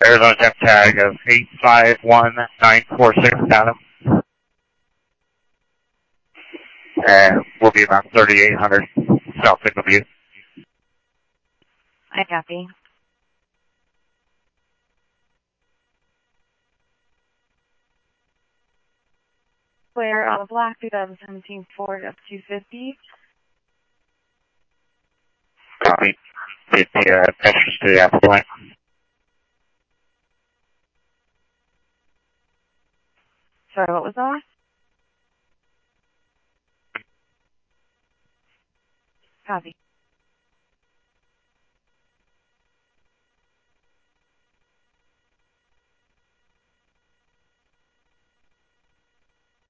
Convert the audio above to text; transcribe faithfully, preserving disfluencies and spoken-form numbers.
Arizona temp tag of eight five one nine four six, Adam. And we'll be about thirty-eight hundred South Signal View. I copy. Clear on the black twenty seventeen Ford F two fifty. Copy. Get the uh, entrance to the Apple Plant. Sorry, what was that? Copy.